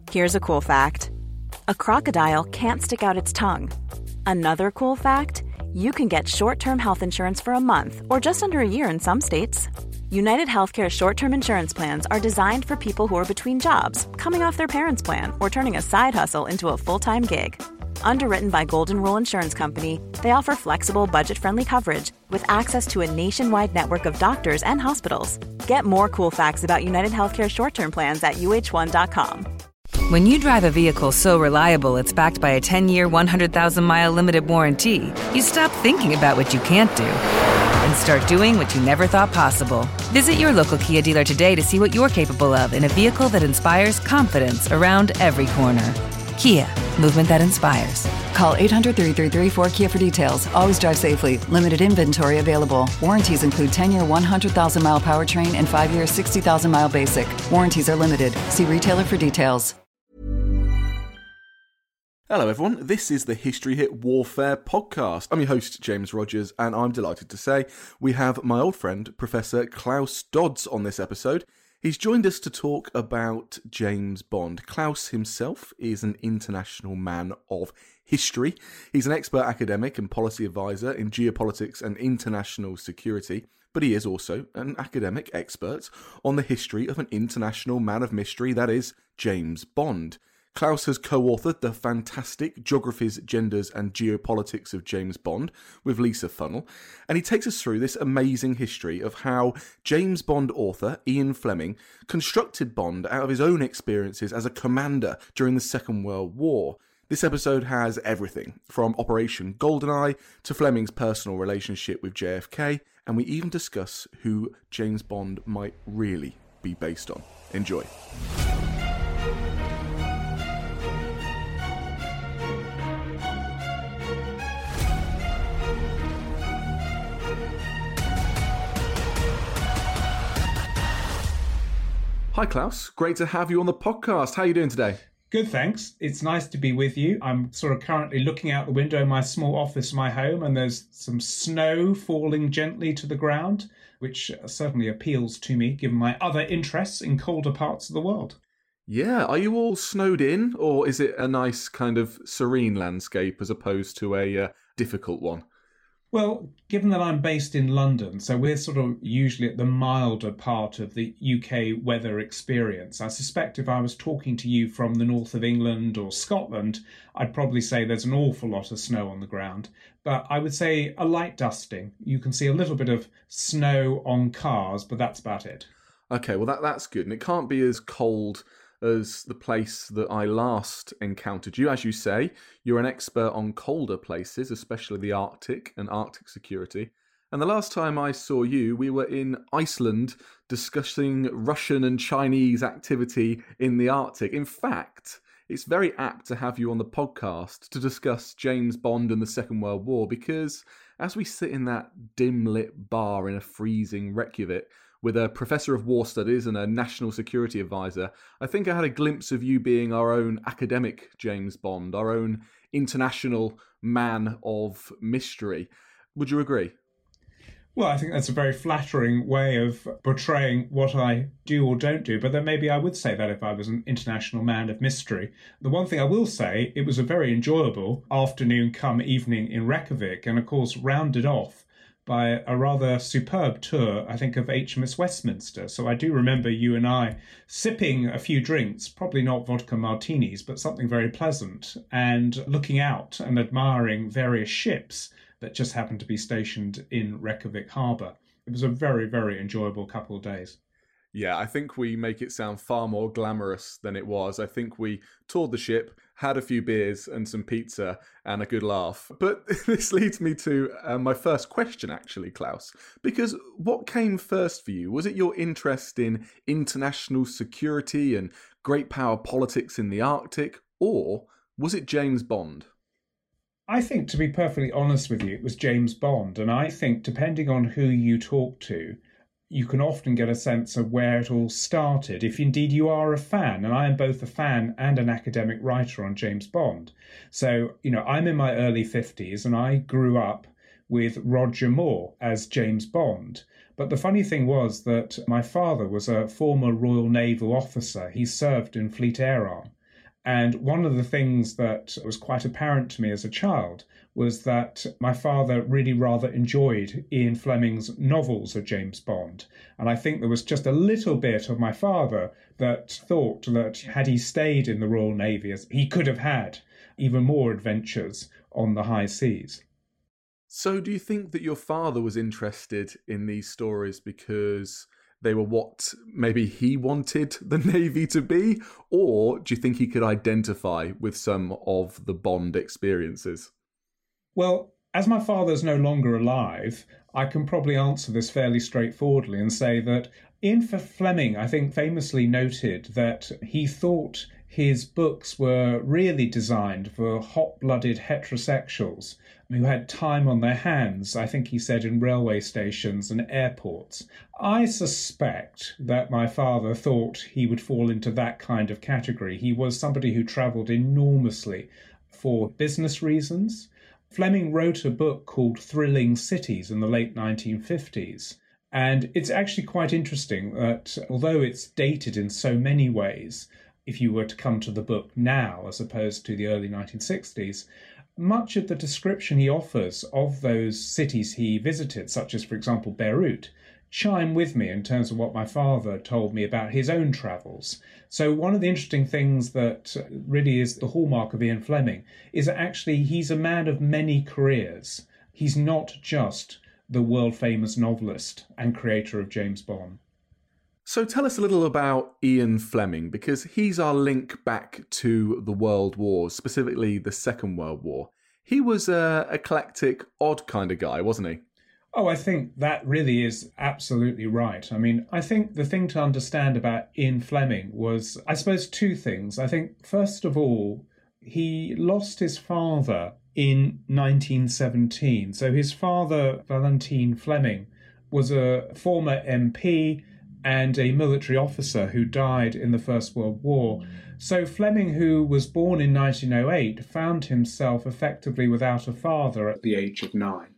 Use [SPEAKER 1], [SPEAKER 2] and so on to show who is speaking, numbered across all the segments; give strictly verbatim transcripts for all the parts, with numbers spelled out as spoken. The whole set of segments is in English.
[SPEAKER 1] Here's a cool fact. A crocodile can't stick out its tongue. Another cool fact, you can get short-term health insurance for a month or just under a year in some states. United Healthcare short-term insurance plans are designed for people who are between jobs, coming off their parents' plan, or turning a side hustle into a full-time gig. Underwritten by Golden Rule Insurance Company, they offer flexible, budget-friendly coverage with access to a nationwide network of doctors and hospitals. Get more cool facts about United Healthcare short-term plans at U H one dot com.
[SPEAKER 2] When you drive a vehicle so reliable it's backed by a ten-year, one hundred thousand mile limited warranty, you stop thinking about what you can't do and start doing what you never thought possible. Visit your local Kia dealer today to see what you're capable of in a vehicle that inspires confidence around every corner. Kia, movement that inspires.
[SPEAKER 3] Call eight hundred, three three three, four K I A for details. Always drive safely. Limited inventory available. Warranties include ten-year, one hundred thousand mile powertrain and five-year, sixty thousand mile basic. Warranties are limited. See retailer for details.
[SPEAKER 4] Hello everyone, this is the History Hit Warfare podcast. I'm your host, James Rogers, and I'm delighted to say we have my old friend, Professor Klaus Dodds, on this episode. He's joined us to talk about James Bond. Klaus himself is an international man of history. He's an expert academic and policy advisor in geopolitics and international security, but he is also an academic expert on the history of an international man of mystery, that is, James Bond. Klaus has co-authored the fantastic Geographies, Genders and Geopolitics of James Bond with Lisa Funnell, and he takes us through this amazing history of how James Bond author Ian Fleming constructed Bond out of his own experiences as a commander during the Second World War. This episode has everything, from Operation GoldenEye to Fleming's personal relationship with J F K, and we even discuss who James Bond might really be based on. Enjoy. Hi Klaus, great to have you on the podcast. How are you doing today?
[SPEAKER 5] Good, thanks. It's nice to be with you. I'm sort of currently looking out the window in my small office in my home, and there's some snow falling gently to the ground, which certainly appeals to me given my other interests in colder parts of the world.
[SPEAKER 4] Yeah, are you all snowed in, or is it a nice kind of serene landscape as opposed to a uh, difficult one?
[SPEAKER 5] Well, given that I'm based in London, so we're sort of usually at the milder part of the U K weather experience. I suspect if I was talking to you from the north of England or Scotland, I'd probably say there's an awful lot of snow on the ground. But I would say a light dusting. You can see a little bit of snow on cars, but that's about it.
[SPEAKER 4] Okay, well that that's good. And it can't be as cold as the place that I last encountered you. As you say, you're an expert on colder places, especially the Arctic and Arctic security. And the last time I saw you, we were in Iceland discussing Russian and Chinese activity in the Arctic. In fact, it's very apt to have you on the podcast to discuss James Bond and the Second World War, because as we sit in that dim-lit bar in a freezing Reykjavik, with a professor of war studies and a national security advisor, I think I had a glimpse of you being our own academic James Bond, our own international man of mystery. Would you agree?
[SPEAKER 5] Well, I think that's a very flattering way of portraying what I do or don't do, but then maybe I would say that if I was an international man of mystery. The one thing I will say, it was a very enjoyable afternoon come evening in Reykjavik, and of course rounded off by a rather superb tour, I think, of H M S Westminster. So I do remember you and I sipping a few drinks, probably not vodka martinis, but something very pleasant, and looking out and admiring various ships that just happened to be stationed in Reykjavik Harbour. It was a very, very enjoyable couple of days.
[SPEAKER 4] Yeah, I think we make it sound far more glamorous than it was. I think we toured the ship, had a few beers and some pizza and a good laugh. But this leads me to uh, my first question, actually, Klaus. Because what came first for you? Was it your interest in international security and great power politics in the Arctic? Or was it James Bond?
[SPEAKER 5] I think, to be perfectly honest with you, it was James Bond. And I think, depending on who you talk to, you can often get a sense of where it all started, if indeed you are a fan. And I am both a fan and an academic writer on James Bond. So, you know, I'm in my early fifties and I grew up with Roger Moore as James Bond. But the funny thing was that my father was a former Royal Naval officer. He served in Fleet Air Arm. And one of the things that was quite apparent to me as a child was that my father really rather enjoyed Ian Fleming's novels of James Bond. And I think there was just a little bit of my father that thought that had he stayed in the Royal Navy, he could have had even more adventures on the high seas.
[SPEAKER 4] So do you think that your father was interested in these stories because they were what maybe he wanted the Navy to be? Or do you think he could identify with some of the Bond experiences?
[SPEAKER 5] Well, as my father's no longer alive, I can probably answer this fairly straightforwardly and say that Ian Fleming, I think, famously noted that he thought his books were really designed for hot-blooded heterosexuals who had time on their hands, I think he said, in railway stations and airports. I suspect that my father thought he would fall into that kind of category. He was somebody who travelled enormously for business reasons. Fleming wrote a book called Thrilling Cities in the late nineteen fifties. And it's actually quite interesting that although it's dated in so many ways, if you were to come to the book now as opposed to the early nineteen sixties, much of the description he offers of those cities he visited, such as, for example, Beirut, chime with me in terms of what my father told me about his own travels. So one of the interesting things that really is the hallmark of Ian Fleming is that actually he's a man of many careers. He's not just the world-famous novelist and creator of James Bond.
[SPEAKER 4] So tell us a little about Ian Fleming, because he's our link back to the World Wars, specifically the Second World War. He was a eclectic, odd kind of guy, wasn't he?
[SPEAKER 5] Oh, I think that really is absolutely right. I mean, I think the thing to understand about Ian Fleming was, I suppose, two things. I think, first of all, he lost his father in nineteen seventeen. So his father, Valentine Fleming, was a former M P and a military officer who died in the First World War. So Fleming, who was born in nineteen oh eight, found himself effectively without a father at the age of nine.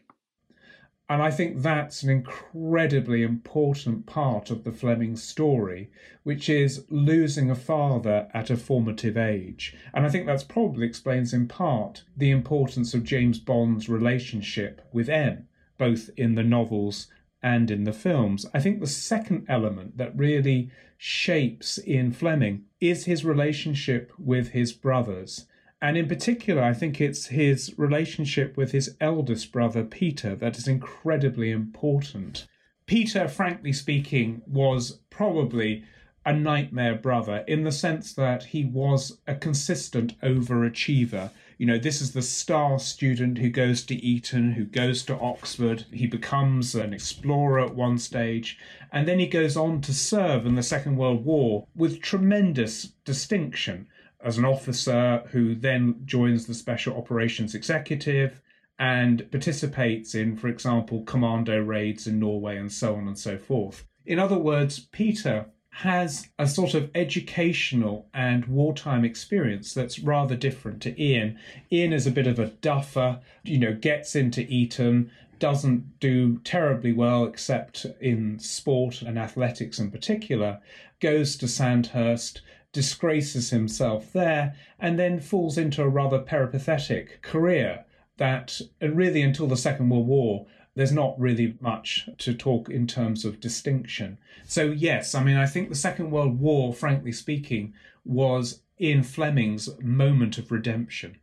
[SPEAKER 5] And I think that's an incredibly important part of the Fleming story, which is losing a father at a formative age. And I think that's probably explains in part the importance of James Bond's relationship with M, both in the novels and in the films. I think the second element that really shapes Ian Fleming is his relationship with his brothers. And in particular, I think it's his relationship with his eldest brother, Peter, that is incredibly important. Peter, frankly speaking, was probably a nightmare brother in the sense that he was a consistent overachiever. You know, this is the star student who goes to Eton, who goes to Oxford. He becomes an explorer at one stage, and then he goes on to serve in the Second World War with tremendous distinction as an officer who then joins the Special Operations Executive and participates in, for example, commando raids in Norway and so on and so forth. In other words, Peter has a sort of educational and wartime experience that's rather different to Ian. Ian is a bit of a duffer, you know, gets into Eton, doesn't do terribly well except in sport and athletics in particular, goes to Sandhurst, disgraces himself there, and then falls into a rather peripatetic career that really until the Second World War there's not really much to talk in terms of distinction. So yes, I mean, I think the Second World War, frankly speaking, was Ian Fleming's moment of redemption.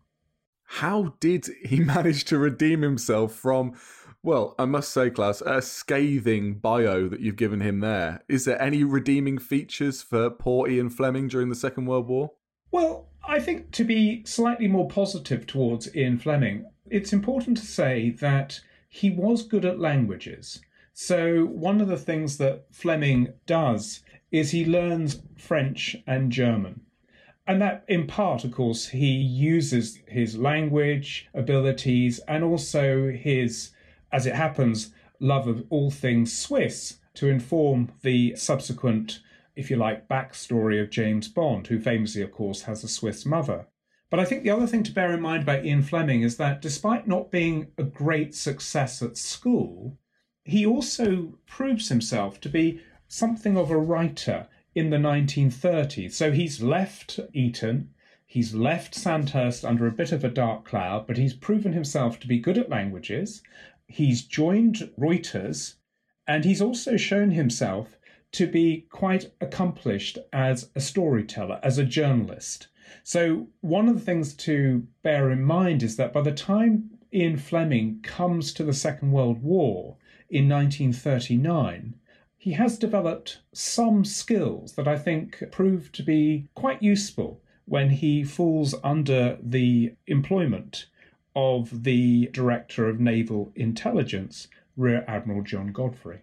[SPEAKER 4] How did he manage to redeem himself from, well, I must say, Klaus, a scathing bio that you've given him there? Is there any redeeming features for poor Ian Fleming during the Second World War?
[SPEAKER 5] Well, I think to be slightly more positive towards Ian Fleming, it's important to say that he was good at languages. So one of the things that Fleming does is he learns French and German. And that, in part, of course, he uses his language abilities and also his, as it happens, love of all things Swiss to inform the subsequent, if you like, backstory of James Bond, who famously, of course, has a Swiss mother. But I think the other thing to bear in mind about Ian Fleming is that despite not being a great success at school, he also proves himself to be something of a writer in the nineteen thirties. So he's left Eton, He's left Sandhurst under a bit of a dark cloud, but he's proven himself to be good at languages. He's joined Reuters, and he's also shown himself to be quite accomplished as a storyteller, as a journalist. So one of the things to bear in mind is that by the time Ian Fleming comes to the Second World War in nineteen thirty-nine, he has developed some skills that I think prove to be quite useful when he falls under the employment of the Director of Naval Intelligence, Rear Admiral John Godfrey.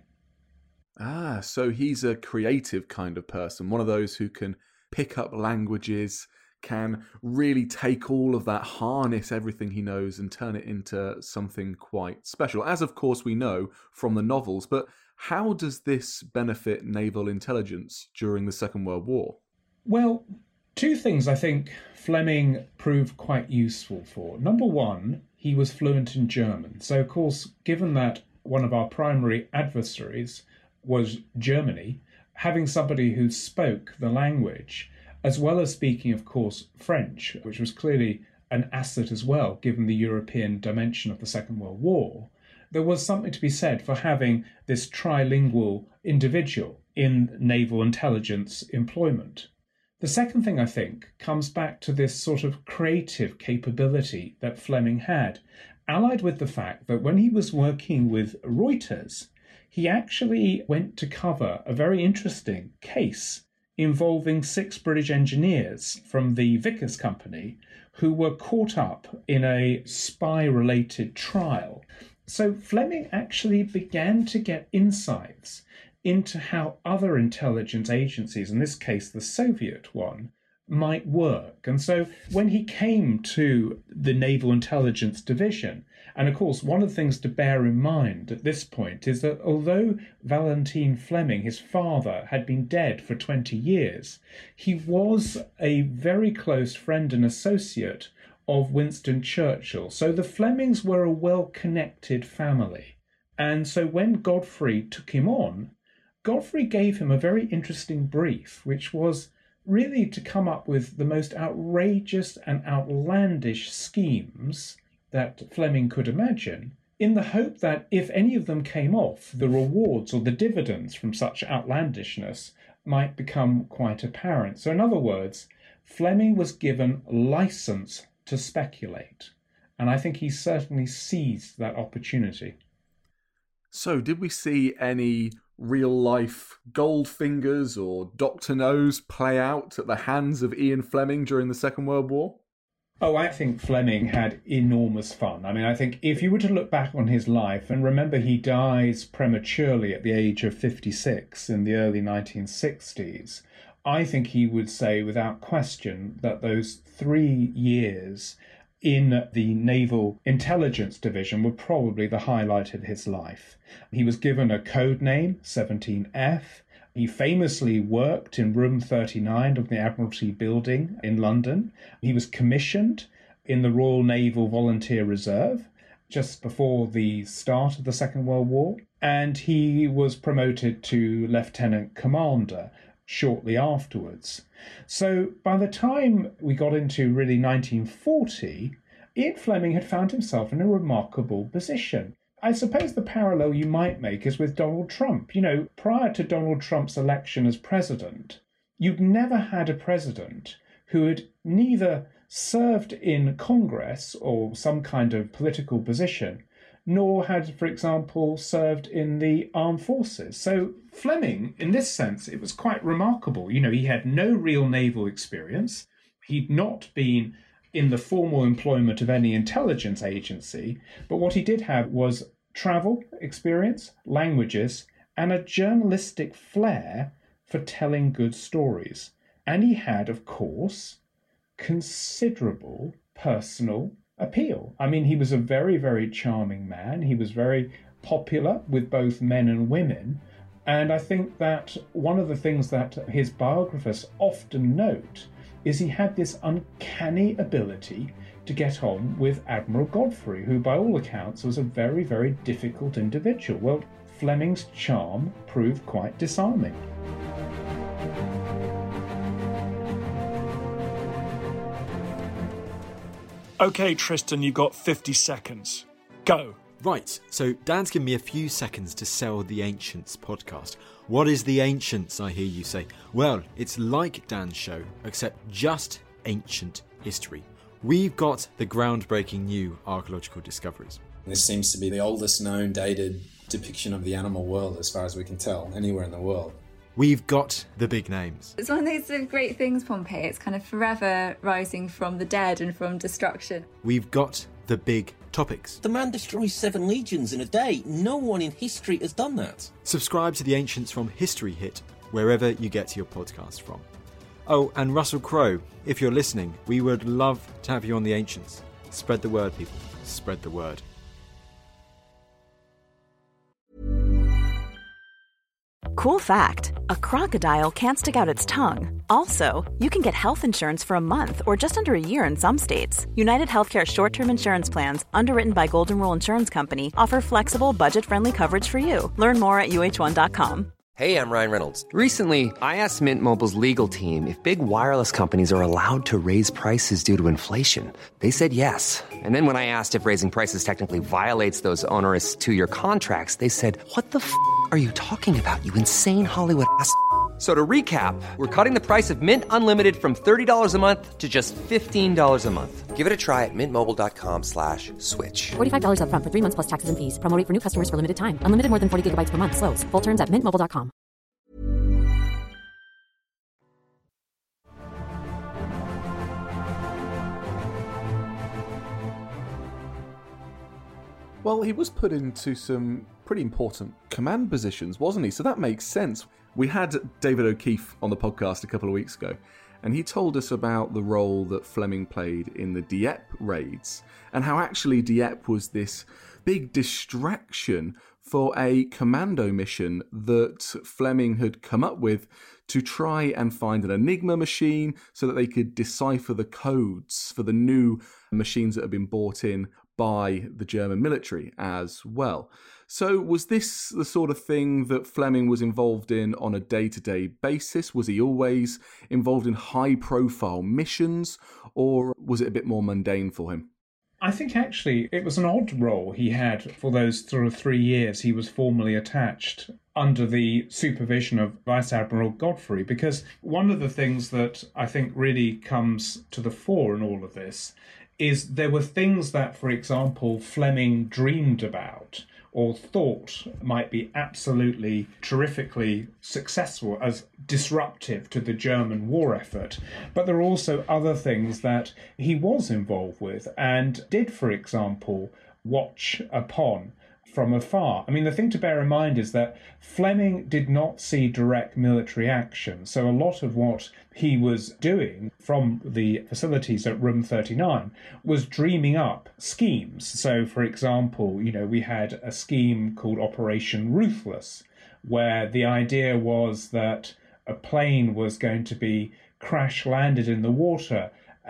[SPEAKER 4] Ah, so he's a creative kind of person, one of those who can pick up languages, can really take all of that, harness everything he knows and turn it into something quite special, as of course we know from the novels. But how does this benefit naval intelligence during the Second World War?
[SPEAKER 5] Well, two things I think Fleming proved quite useful for. Number one, he was fluent in German. So, of course, given that one of our primary adversaries was Germany, having somebody who spoke the language, as well as speaking, of course, French, which was clearly an asset as well, given the European dimension of the Second World War, there was something to be said for having this trilingual individual in naval intelligence employment. The second thing, I think, comes back to this sort of creative capability that Fleming had, allied with the fact that when he was working with Reuters, he actually went to cover a very interesting case involving six British engineers from the Vickers Company who were caught up in a spy-related trial. So Fleming actually began to get insights into how other intelligence agencies, in this case the Soviet one, might work. And so when he came to the Naval Intelligence Division, and of course one of the things to bear in mind at this point is that although Valentine Fleming, his father, had been dead for twenty years, he was a very close friend and associate of Winston Churchill. So the Flemings were a well-connected family. And so when Godfrey took him on, Godfrey gave him a very interesting brief, which was really to come up with the most outrageous and outlandish schemes that Fleming could imagine, in the hope that if any of them came off, the rewards or the dividends from such outlandishness might become quite apparent. So in other words, Fleming was given license to speculate, and I think he certainly seized that opportunity.
[SPEAKER 4] So did we see any real-life Goldfingers or Doctor No's play out at the hands of Ian Fleming during the Second World War?
[SPEAKER 5] Oh, I think Fleming had enormous fun. I mean, I think if you were to look back on his life, and remember he dies prematurely at the age of fifty-six in the early nineteen sixties, I think he would say without question that those three years in the Naval Intelligence Division were probably the highlight of his life. He was given a code name, seventeen F. He famously worked in room thirty-nine of the Admiralty Building in London. He was commissioned in the Royal Naval Volunteer Reserve just before the start of the Second World War, and he was promoted to Lieutenant Commander shortly afterwards. So by the time we got into really nineteen forty, Ian Fleming had found himself in a remarkable position. I suppose the parallel you might make is with Donald Trump. You know, prior to Donald Trump's election as president, you'd never had a president who had neither served in Congress or some kind of political position, nor had, for example, served in the armed forces. So Fleming, in this sense, it was quite remarkable. You know, he had no real naval experience. He'd not been in the formal employment of any intelligence agency, but what he did have was travel experience, languages, and a journalistic flair for telling good stories. And he had, of course, considerable personal appeal. I mean, he was a very, very charming man. He was very popular with both men and women. And I think that one of the things that his biographers often note is he had this uncanny ability to get on with Admiral Godfrey, who by all accounts was a very, very difficult individual. Well, Fleming's charm proved quite disarming.
[SPEAKER 6] OK, Tristan, you've got fifty seconds. Go.
[SPEAKER 7] Right, so Dan's given me a few seconds to sell the Ancients podcast. What is the Ancients, I hear you say? Well, it's like Dan's show, except just ancient history. We've got the groundbreaking new archaeological discoveries.
[SPEAKER 8] This seems to be the oldest known dated depiction of the animal world, as far as we can tell, anywhere in the world.
[SPEAKER 7] We've got the big names.
[SPEAKER 9] It's one of those sort of great things, Pompeii. It's kind of forever rising from the dead and from destruction.
[SPEAKER 7] We've got the big topics.
[SPEAKER 10] The man destroys seven legions in a day. No one in history has done that.
[SPEAKER 7] Subscribe to the Ancients from History Hit, wherever you get your podcast from. Oh, and Russell Crowe, if you're listening, we would love to have you on the Ancients. Spread the word, people. Spread the word.
[SPEAKER 1] Cool fact, a crocodile can't stick out its tongue. Also, you can get health insurance for a month or just under a year in some states. United Healthcare short-term insurance plans, underwritten by Golden Rule Insurance Company, offer flexible, budget-friendly coverage for you. Learn more at U H one dot com.
[SPEAKER 11] Hey, I'm Ryan Reynolds. Recently, I asked Mint Mobile's legal team if big wireless companies are allowed to raise prices due to inflation. They said yes. And then when I asked if raising prices technically violates those onerous two-year contracts, they said, what the f*** are you talking about, you insane Hollywood ass f- So to recap, we're cutting the price of Mint Unlimited from thirty dollars a month to just fifteen dollars a month. Give it a try at mintmobile.com slash switch.
[SPEAKER 12] forty-five dollars up front for three months plus taxes and fees. Promo rate for new customers for limited time. Unlimited more than forty gigabytes per month. Slows full terms at mint mobile dot com.
[SPEAKER 4] Well, he was put into some pretty important command positions, wasn't he? So that makes sense. We had David O'Keefe on the podcast a couple of weeks ago, and he told us about the role that Fleming played in the Dieppe raids, and how actually Dieppe was this big distraction for a commando mission that Fleming had come up with to try and find an Enigma machine so that they could decipher the codes for the new machines that had been brought in by the German military as well. So was this the sort of thing that Fleming was involved in on a day-to-day basis? Was he always involved in high-profile missions, or was it a bit more mundane for him?
[SPEAKER 5] I think actually it was an odd role he had for those sort of three years he was formally attached under the supervision of Vice Admiral Godfrey, because one of the things that I think really comes to the fore in all of this is there were things that, for example, Fleming dreamed about or thought might be absolutely terrifically successful as disruptive to the German war effort. But there are also other things that he was involved with and did, for example, watch upon from afar. I mean, the thing to bear in mind is that Fleming did not see direct military action. So a lot of what he was doing from the facilities at Room thirty-nine was dreaming up schemes. So, for example, you know, we had a scheme called Operation Ruthless, where the idea was that a plane was going to be crash landed in the water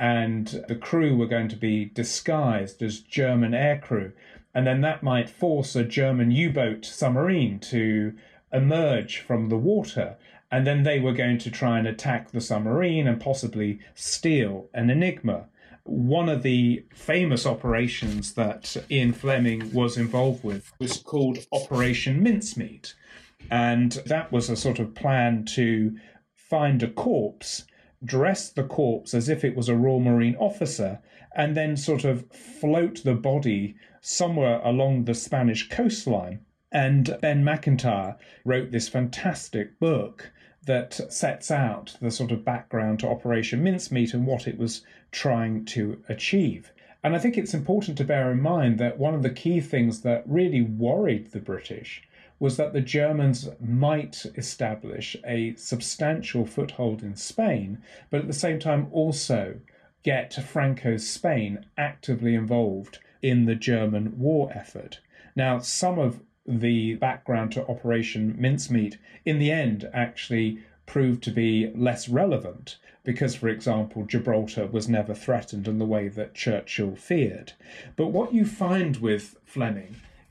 [SPEAKER 5] and the crew were going to be disguised as German aircrew. And then that might force a German U-boat submarine to emerge from the water. And then they were going to try and attack the submarine and possibly steal an Enigma. One of the famous operations that Ian Fleming was involved with was called Operation Mincemeat. And that was a sort of plan to find a corpse, dress the corpse as if it was a Royal Marine officer, and then sort of float the body somewhere along the Spanish coastline. And Ben Macintyre wrote this fantastic book that sets out the sort of background to Operation Mincemeat and what it was trying to achieve. And I think it's important to bear in mind that one of the key things that really worried the British was that the Germans might establish a substantial foothold in Spain, but at the same time also get Franco's Spain actively involved in the German war effort. Now, some of the background to Operation Mincemeat in the end actually proved to be less relevant because, for example, Gibraltar was never threatened in the way that Churchill feared. But what you find with Fleming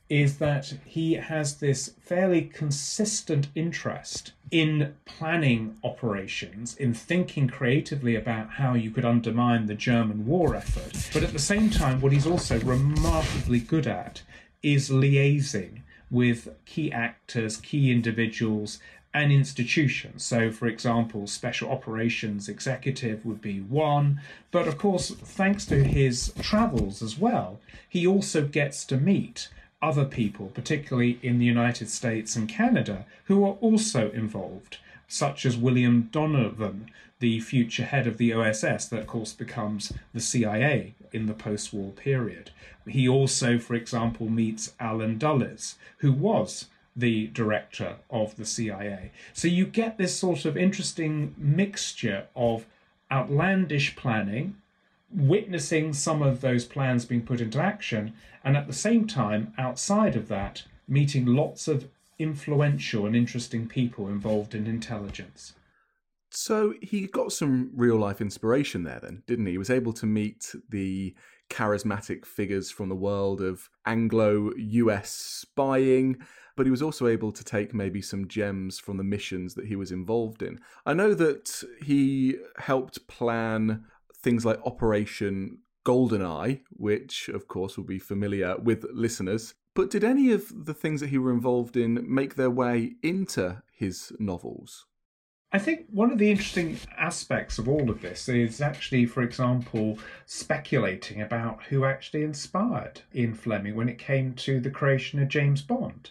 [SPEAKER 5] is that he has this fairly consistent interest in planning operations, in thinking creatively about how you could undermine the German war effort. But at the same time, what he's also remarkably good at is liaising with key actors, key individuals, and institutions. So, for example, Special Operations Executive would be one. But of course, thanks to his travels as well, he also gets to meet other people, particularly in the United States and Canada, who are also involved, such as William Donovan, the future head of the O S S, that of course becomes the C I A in the post-war period. He also, for example, meets Alan Dulles, who was the director of the C I A. So you get this sort of interesting mixture of outlandish planning, witnessing some of those plans being put into action, and at the same time, outside of that, meeting lots of influential and interesting people involved in intelligence.
[SPEAKER 4] So he got some real-life inspiration there then, didn't he? He was able to meet the charismatic figures from the world of Anglo-U S spying, but he was also able to take maybe some gems from the missions that he was involved in. I know that he helped plan things like Operation GoldenEye, which of course will be familiar with listeners. But did any of the things that he were involved in make their way into his novels?
[SPEAKER 5] I think one of the interesting aspects of all of this is actually, for example, speculating about who actually inspired Ian Fleming when it came to the creation of James Bond.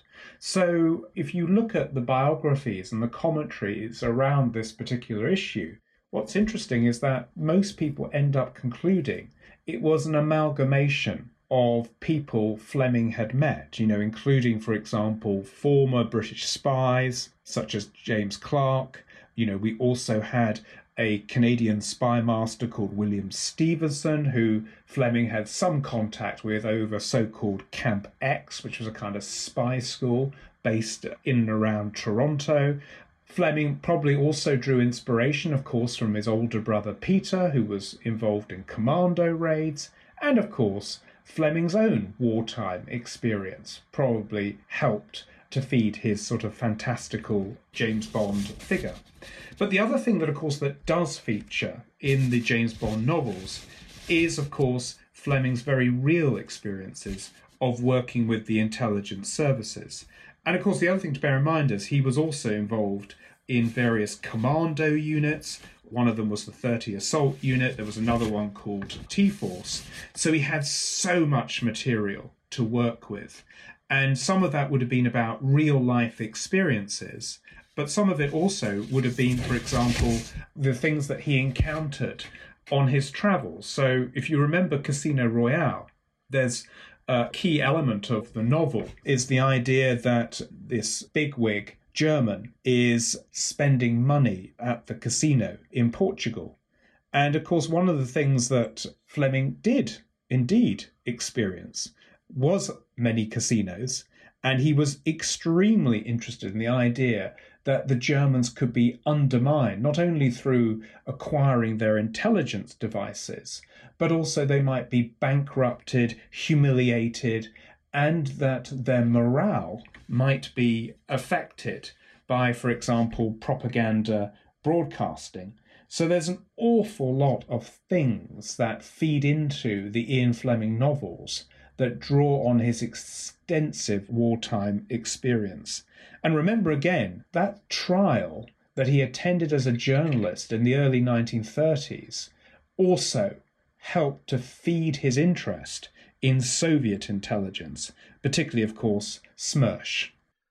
[SPEAKER 5] So if you look at the biographies and the commentaries around this particular issue, what's interesting is that most people end up concluding it was an amalgamation of people Fleming had met, you know, including, for example, former British spies such as James Clark. You know, we also had a Canadian spy master called William Stevenson, who Fleming had some contact with over so-called Camp X, which was a kind of spy school based in and around Toronto. Fleming probably also drew inspiration, of course, from his older brother Peter, who was involved in commando raids, and of course, Fleming's own wartime experience probably helped to feed his sort of fantastical James Bond figure. But the other thing that, of course, that does feature in the James Bond novels is, of course, Fleming's very real experiences of working with the intelligence services. And, of course, the other thing to bear in mind is he was also involved in various commando units. One of them was the thirty Assault Unit. There was another one called T-Force. So he had so much material to work with. And some of that would have been about real-life experiences. But some of it also would have been, for example, the things that he encountered on his travels. So if you remember Casino Royale, there's a key element of the novel is the idea that this bigwig German is spending money at the casino in Portugal. And of course, one of the things that Fleming did indeed experience was many casinos, and he was extremely interested in the idea that the Germans could be undermined, not only through acquiring their intelligence devices, but also they might be bankrupted, humiliated, and that their morale might be affected by, for example, propaganda broadcasting. So there's an awful lot of things that feed into the Ian Fleming novels that draw on his extensive wartime experience. And remember again, that trial that he attended as a journalist in the early nineteen thirties also helped to feed his interest in Soviet intelligence, particularly, of course, Smersh.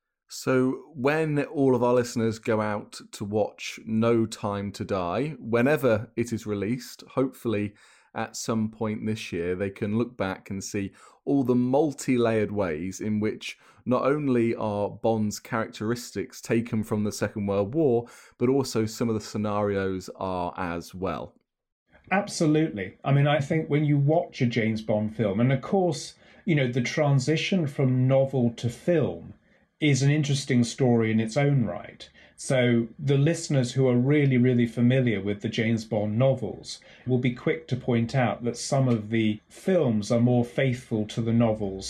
[SPEAKER 4] So when all of our listeners go out to watch No Time to Die, whenever it is released, hopefully at some point this year, they can look back and see all the multi-layered ways in which not only are Bond's characteristics taken from the Second World War, but also some of the scenarios are as well.
[SPEAKER 5] Absolutely. I mean, I think when you watch a James Bond film, and of course, you know, the transition from novel to film is an interesting story in its own right. So the listeners who are really, really familiar with the James Bond novels will be quick to point out that some of the films are more faithful to the novels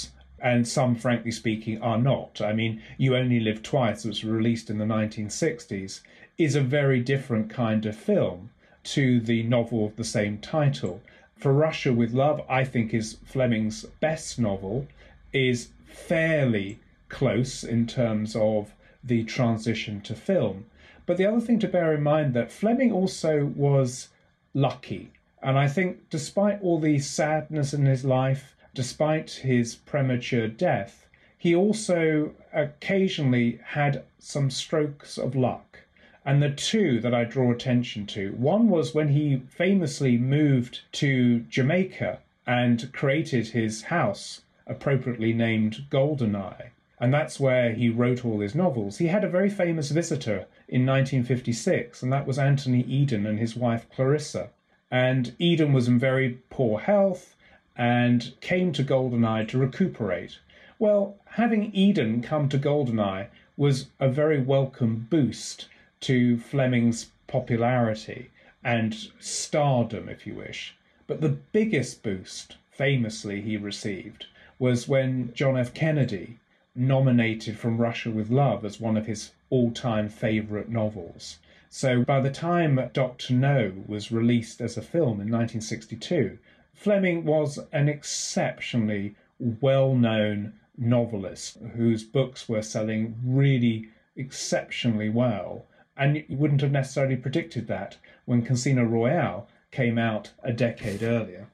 [SPEAKER 5] and some, frankly speaking, are not. I mean, You Only Live Twice, which was released in the nineteen sixties, is a very different kind of film to the novel of the same title. For Russia with Love, I think, is Fleming's best novel, is fairly close in terms of the transition to film. But the other thing to bear in mind that Fleming also was lucky. And I think despite all the sadness in his life, despite his premature death, he also occasionally had some strokes of luck. And the two that I draw attention to, one was when he famously moved to Jamaica and created his house, appropriately named Goldeneye. And that's where he wrote all his novels. He had a very famous visitor in nineteen fifty-six, and that was Anthony Eden and his wife Clarissa. And Eden was in very poor health and came to Goldeneye to recuperate. Well, having Eden come to Goldeneye was a very welcome boost to Fleming's popularity and stardom, if you wish. But the biggest boost, famously, he received was when John F. Kennedy nominated From Russia with Love as one of his all-time favourite novels. So by the time Doctor No was released as a film in nineteen sixty-two, Fleming was an exceptionally well-known novelist whose books were selling really exceptionally well. And you wouldn't have necessarily predicted that when Casino Royale came out a decade earlier.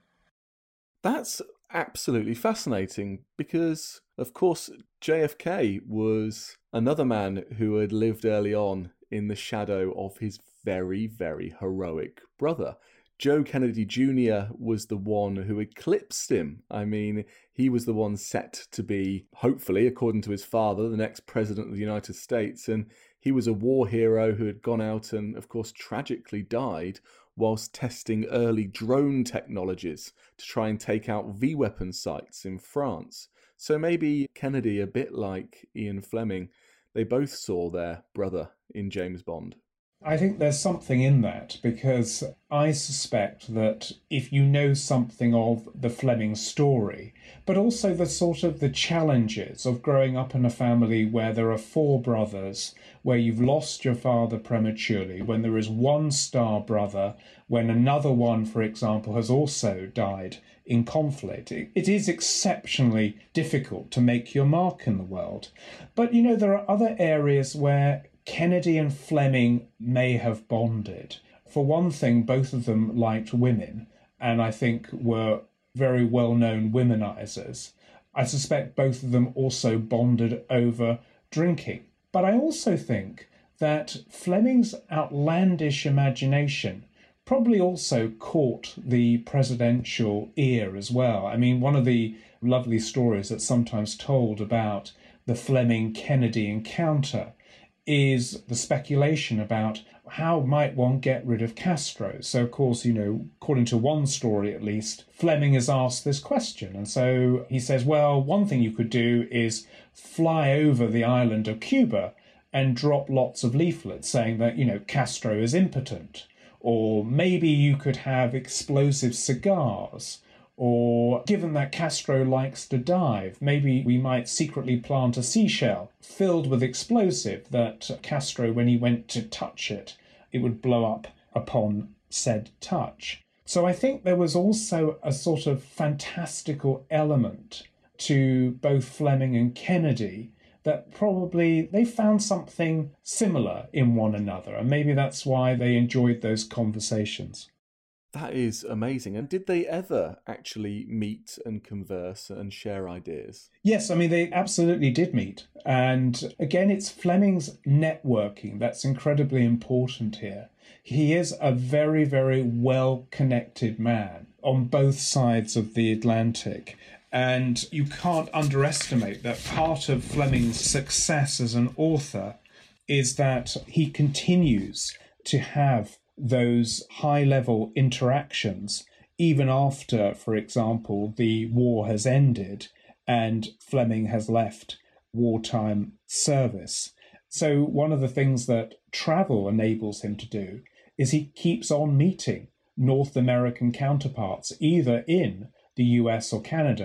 [SPEAKER 4] That's absolutely fascinating because, of course, J F K was another man who had lived early on in the shadow of his very, very heroic brother. Joe Kennedy Junior was the one who eclipsed him. I mean, he was the one set to be, hopefully, according to his father, the next president of the United States. And he was a war hero who had gone out and, of course, tragically died whilst testing early drone technologies to try and take out V-weapon sites in France. So maybe Kennedy, a bit like Ian Fleming, they both saw their brother in James Bond.
[SPEAKER 5] I think there's something in that, because I suspect that if you know something of the Fleming story, but also the sort of the challenges of growing up in a family where there are four brothers, where you've lost your father prematurely, when there is one star brother, when another one, for example, has also died in conflict, it, it is exceptionally difficult to make your mark in the world. But, you know, there are other areas where Kennedy and Fleming may have bonded. For one thing, both of them liked women, and I think were very well-known womanizers. I suspect both of them also bonded over drinking. But I also think that Fleming's outlandish imagination probably also caught the presidential ear as well. I mean, one of the lovely stories that's sometimes told about the Fleming-Kennedy encounter is the speculation about how might one get rid of Castro. So, of course, you know, according to one story at least, Fleming is asked this question. And so he says, well, one thing you could do is fly over the island of Cuba and drop lots of leaflets saying that, you know, Castro is impotent. Or maybe you could have explosive cigars. Or, given that Castro likes to dive, maybe we might secretly plant a seashell filled with explosive that Castro, when he went to touch it, it would blow up upon said touch. So I think there was also a sort of fantastical element to both Fleming and Kennedy that probably they found something similar in one another, and maybe that's why they enjoyed those conversations.
[SPEAKER 4] That is amazing. And did they ever actually meet and converse and share ideas?
[SPEAKER 5] Yes, I mean, they absolutely did meet. And again, it's Fleming's networking that's incredibly important here. He is a very, very well-connected man on both sides of the Atlantic. And you can't underestimate that part of Fleming's success as an author is that he continues to have those high-level interactions even after, for example, the war has ended and Fleming has left wartime service. So one of the things that travel enables him to do is he keeps on meeting North American counterparts, either in the U S or Canada,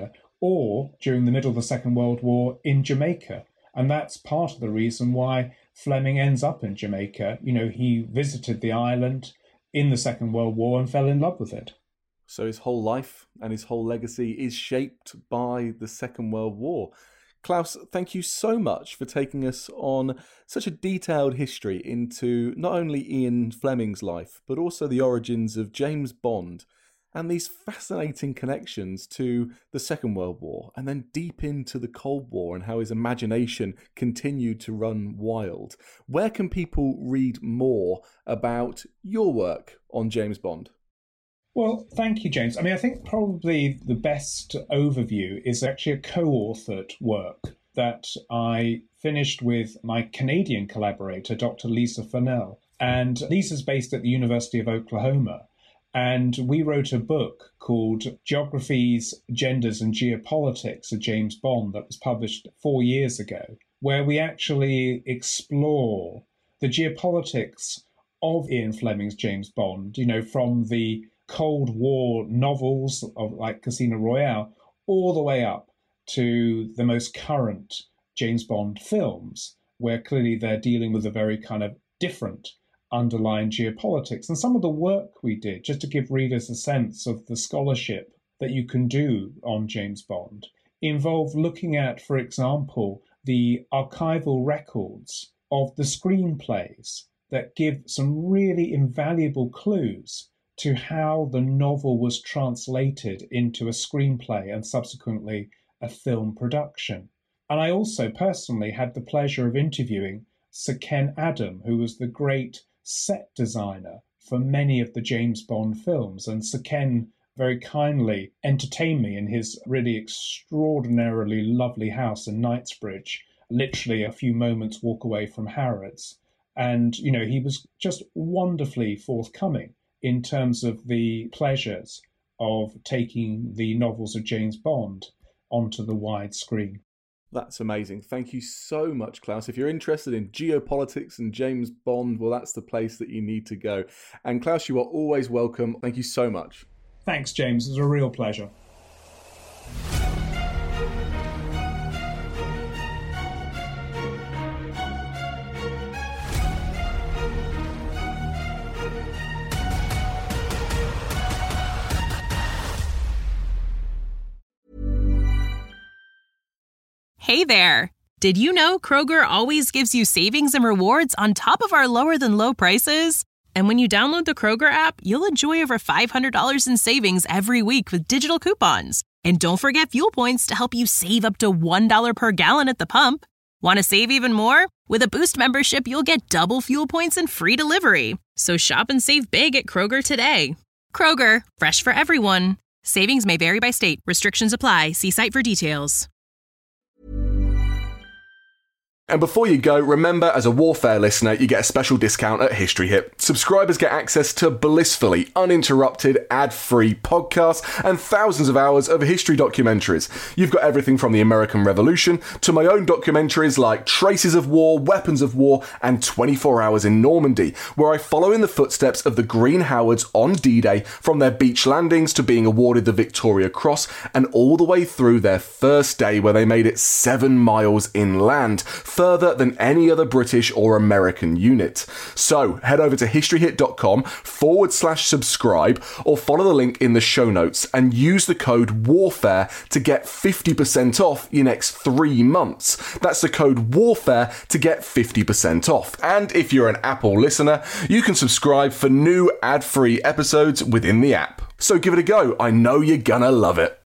[SPEAKER 5] or during the middle of the Second World War in Jamaica. And that's part of the reason why Fleming ends up in Jamaica. You know, he visited the island in the Second World War and fell in love with it.
[SPEAKER 4] So his whole life and his whole legacy is shaped by the Second World War. Klaus, thank you so much for taking us on such a detailed history into not only Ian Fleming's life, but also the origins of James Bond and these fascinating connections to the Second World War, and then deep into the Cold War and how his imagination continued to run wild. Where can people read more about your work on James Bond?
[SPEAKER 5] Well, thank you, James. I mean, I think probably the best overview is actually a co-authored work that I finished with my Canadian collaborator, Doctor Lisa Fennell. And Lisa's based at the University of Oklahoma. And we wrote a book called Geographies, Genders and Geopolitics of James Bond that was published four years ago, where we actually explore the geopolitics of Ian Fleming's James Bond, you know, from the Cold War novels of like Casino Royale all the way up to the most current James Bond films, where clearly they're dealing with a very kind of different underlying geopolitics. And some of the work we did, just to give readers a sense of the scholarship that you can do on James Bond, involved looking at, for example, the archival records of the screenplays that give some really invaluable clues to how the novel was translated into a screenplay and subsequently a film production. And I also personally had the pleasure of interviewing Sir Ken Adam, who was the great set designer for many of the James Bond films. And Sir Ken very kindly entertained me in his really extraordinarily lovely house in Knightsbridge, literally a few moments walk away from Harrods. And, you know, he was just wonderfully forthcoming in terms of the pleasures of taking the novels of James Bond onto the wide screen.
[SPEAKER 4] That's amazing. Thank you so much, Klaus. If you're interested in geopolitics and James Bond, well, that's the place that you need to go. And Klaus, you are always welcome. Thank you so much.
[SPEAKER 5] Thanks, James. It was a real pleasure.
[SPEAKER 13] Hey there! Did you know Kroger always gives you savings and rewards on top of our lower-than-low prices? And when you download the Kroger app, you'll enjoy over five hundred dollars in savings every week with digital coupons. And don't forget Fuel Points to help you save up to one dollar per gallon at the pump. Want to save even more? With a Boost membership, you'll get double Fuel Points and free delivery. So shop and save big at Kroger today. Kroger, fresh for everyone. Savings may vary by state. Restrictions apply. See site for details.
[SPEAKER 4] And before you go, remember, as a Warfare listener, you get a special discount at History Hit. Subscribers get access to blissfully uninterrupted, ad-free podcasts and thousands of hours of history documentaries. You've got everything from the American Revolution to my own documentaries like Traces of War, Weapons of War, and twenty-four hours in Normandy, where I follow in the footsteps of the Green Howards on D-Day, from their beach landings to being awarded the Victoria Cross, and all the way through their first day where they made it seven miles inland, further than any other British or American unit. So head over to historyhit.com forward slash subscribe or follow the link in the show notes and use the code WARFARE to get fifty percent off your next three months. That's the code WARFARE to get fifty percent off. And if you're an Apple listener, you can subscribe for new ad-free episodes within the app. So give it a go. I know you're gonna love it.